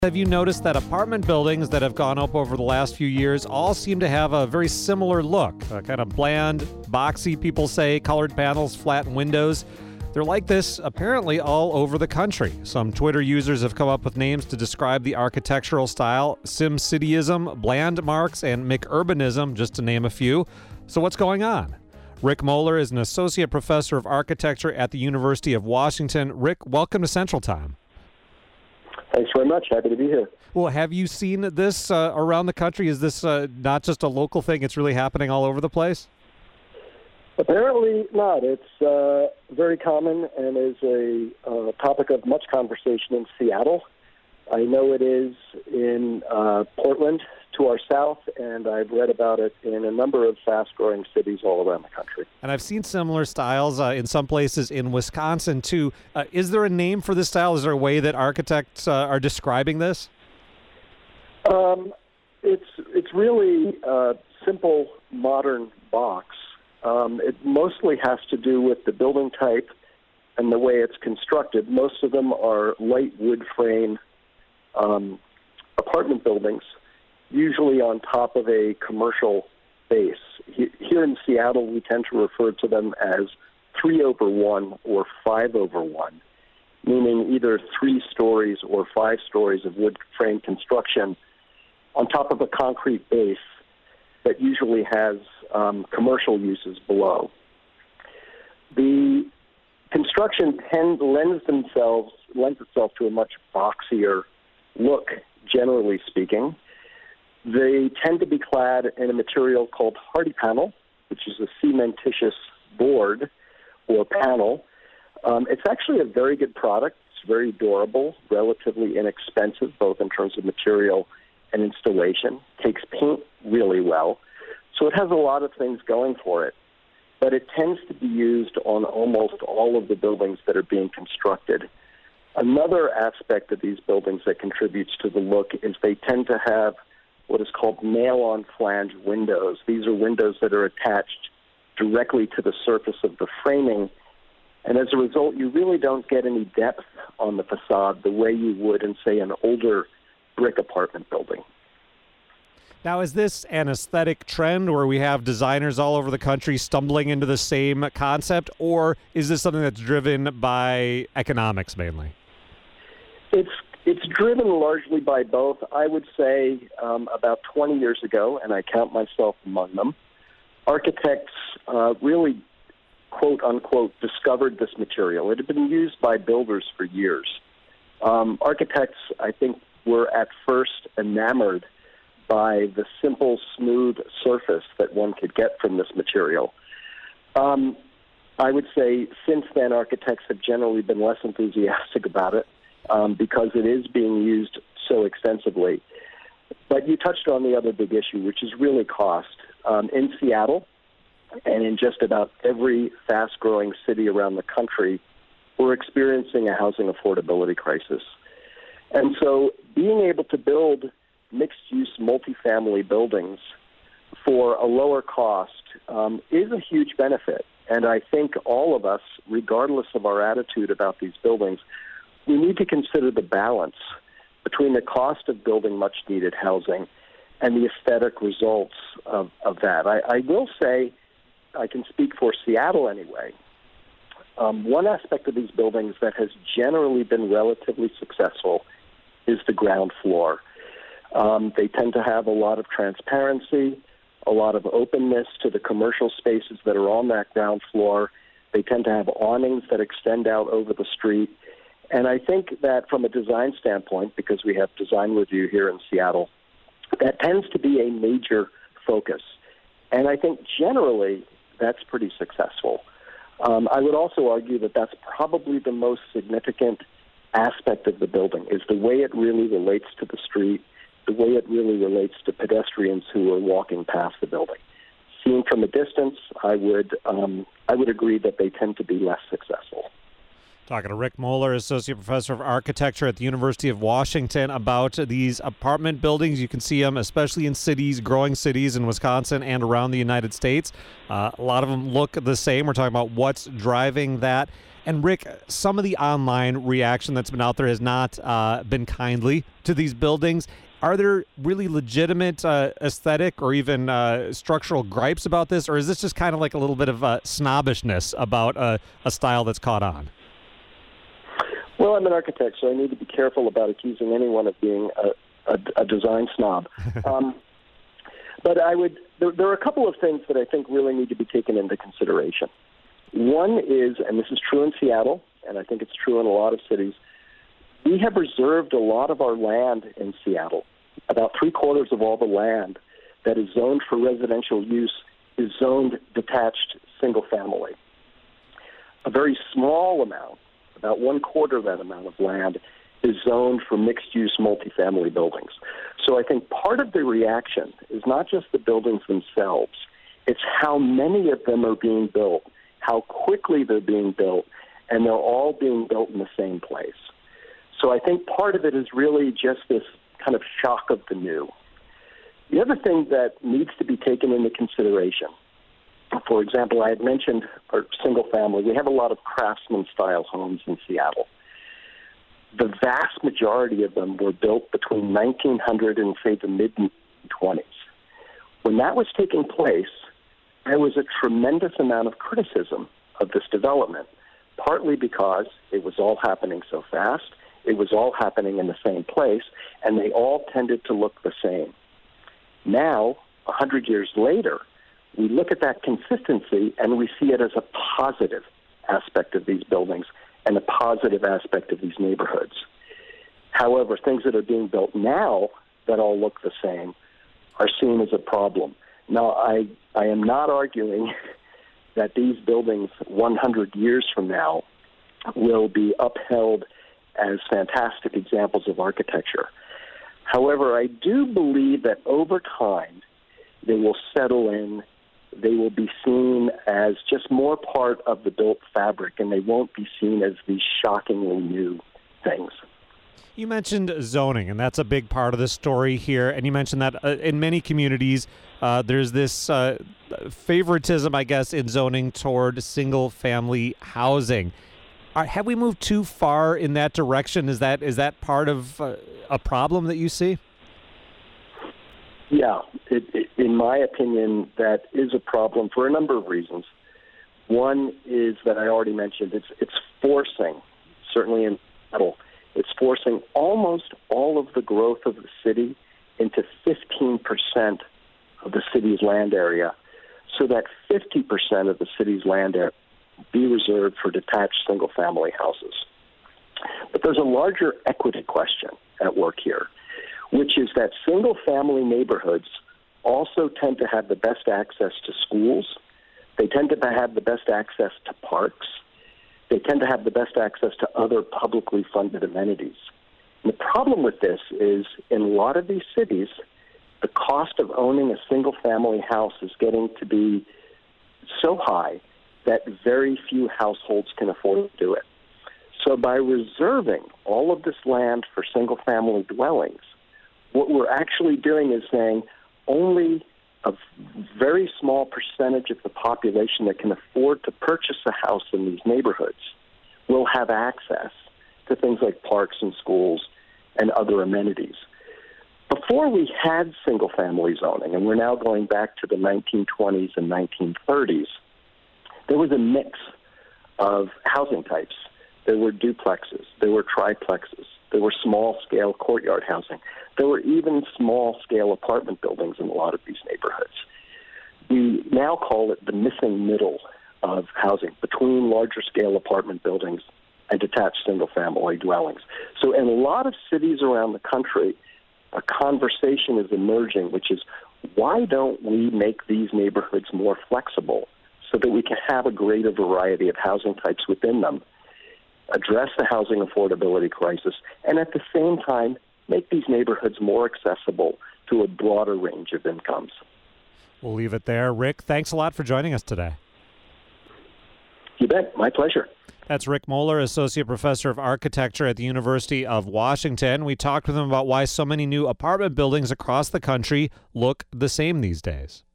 Have you noticed that apartment buildings that have gone up over the last few years all seem to have a very similar look? Kind of bland, boxy, people say, colored panels, flat windows. They're like this apparently all over the country. Some Twitter users have come up with names to describe the architectural style: SimCityism, Blandmarks, and McUrbanism, just to name a few. So what's going on? Rick Moeller is an associate professor of architecture at the University of Washington. Rick, welcome to Central Time. Thanks very much. Happy to be here. Well, have you seen this around the country? Is this not just a local thing? It's really happening all over the place? Apparently not. It's very common and is a topic of much conversation in Seattle. I know it is in Portland to our south, and I've read about it in a number of fast-growing cities all around the country. And I've seen similar styles in some places in Wisconsin, too. Is there a name for this style? Is there a way that architects are describing this? It's really a simple, modern box. It mostly has to do with the building type and the way it's constructed. Most of them are light wood frame apartment buildings, usually on top of a commercial base. Here in Seattle, we tend to refer to them as 3/1 or 5/1, meaning either 3 stories or 5 stories of wood frame construction on top of a concrete base that usually has commercial uses below. The construction lends itself to a much boxier look, generally speaking. They tend to be clad in a material called hardy panel, which is a cementitious board or panel. It's actually a very good product. It's very durable, relatively inexpensive, both in terms of material and installation. Takes paint really well. So it has a lot of things going for it. But it tends to be used on almost all of the buildings that are being constructed. Another aspect of these buildings that contributes to the look is they tend to have what is called nail-on flange windows. These are windows that are attached directly to the surface of the framing, and as a result, you really don't get any depth on the facade the way you would in, say, an older brick apartment building. Now, is this an aesthetic trend where we have designers all over the country stumbling into the same concept, or is this something that's driven by economics mainly? It's driven largely by both. I would say about 20 years ago, and I count myself among them, architects really, quote-unquote, discovered this material. It had been used by builders for years. Architects, I think, were at first enamored by the simple, smooth surface that one could get from this material. I would say since then, architects have generally been less enthusiastic about it because it is being used so extensively. But you touched on the other big issue, which is really cost. In Seattle and in just about every fast-growing city around the country, we're experiencing a housing affordability crisis. And so being able to build mixed-use multifamily buildings for a lower cost is a huge benefit. And I think all of us, regardless of our attitude about these buildings, we need to consider the balance between the cost of building much-needed housing and the aesthetic results of that. I will say, I can speak for Seattle anyway, one aspect of these buildings that has generally been relatively successful is the ground floor. They tend to have a lot of transparency, a lot of openness to the commercial spaces that are on that ground floor. They tend to have awnings that extend out over the street. And I think that from a design standpoint, because we have design review here in Seattle, that tends to be a major focus. And I think generally that's pretty successful. I would also argue that that's probably the most significant aspect of the building, is the way it really relates to the street, the way it really relates to pedestrians who are walking past the building. Seen from a distance, I would agree that they tend to be less successful. Talking to Rick Moeller, Associate Professor of Architecture at the University of Washington, about these apartment buildings. You can see them, especially in cities, growing cities in Wisconsin and around the United States. A lot of them look the same. We're talking about what's driving that. And Rick, some of the online reaction that's been out there has not been kindly to these buildings. Are there really legitimate aesthetic or even structural gripes about this, or is this just kind of like a little bit of snobbishness about a style that's caught on? Well, I'm an architect, so I need to be careful about accusing anyone of being a design snob. But there are a couple of things that I think really need to be taken into consideration. One is, and this is true in Seattle, and I think it's true in a lot of cities, we have reserved a lot of our land in Seattle. About 3/4 of all the land that is zoned for residential use is zoned detached single family. A very small amount, about 1/4 of that amount of land, is zoned for mixed-use multifamily buildings. So I think part of the reaction is not just the buildings themselves, it's how many of them are being built, how quickly they're being built, and they're all being built in the same place. So I think part of it is really just this kind of shock of the new. The other thing that needs to be taken into consideration, for example, I had mentioned our single family. We have a lot of craftsman-style homes in Seattle. The vast majority of them were built between 1900 and, say, the mid-20s. When that was taking place, there was a tremendous amount of criticism of this development, partly because it was all happening so fast, it was all happening in the same place, and they all tended to look the same. Now, 100 years later, we look at that consistency and we see it as a positive aspect of these buildings and a positive aspect of these neighborhoods. However, things that are being built now that all look the same are seen as a problem. Now, I am not arguing that these buildings 100 years from now will be upheld as fantastic examples of architecture. However, I do believe that over time they will settle in, they will be seen as just more part of the built fabric, and they won't be seen as these shockingly new things. You mentioned zoning, and that's a big part of the story here. And you mentioned that in many communities, there's this favoritism, I guess, in zoning toward single-family housing. Have we moved too far in that direction? Is that part of a problem that you see? Yeah, in my opinion, that is a problem for a number of reasons. One is that I already mentioned, it's forcing, certainly in Seattle, it's forcing almost all of the growth of the city into 15% of the city's land area, so that 50% of the city's land area be reserved for detached single-family houses. But there's a larger equity question at work here, which is that single-family neighborhoods also tend to have the best access to schools. They tend to have the best access to parks. They tend to have the best access to other publicly funded amenities. And the problem with this is in a lot of these cities, the cost of owning a single-family house is getting to be so high that very few households can afford to do it. So by reserving all of this land for single-family dwellings, what we're actually doing is saying only a very small percentage of the population that can afford to purchase a house in these neighborhoods will have access to things like parks and schools and other amenities. Before we had single-family zoning, and we're now going back to the 1920s and 1930s, there was a mix of housing types. There were duplexes, there were triplexes, there were small-scale courtyard housing. There were even small-scale apartment buildings in a lot of these neighborhoods. We now call it the missing middle of housing, between larger-scale apartment buildings and detached single-family dwellings. So in a lot of cities around the country, a conversation is emerging, which is, why don't we make these neighborhoods more flexible so that we can have a greater variety of housing types within them, address the housing affordability crisis, and at the same time, make these neighborhoods more accessible to a broader range of incomes. We'll leave it there. Rick, thanks a lot for joining us today. You bet. My pleasure. That's Rick Moeller, Associate Professor of Architecture at the University of Washington. We talked with him about why so many new apartment buildings across the country look the same these days.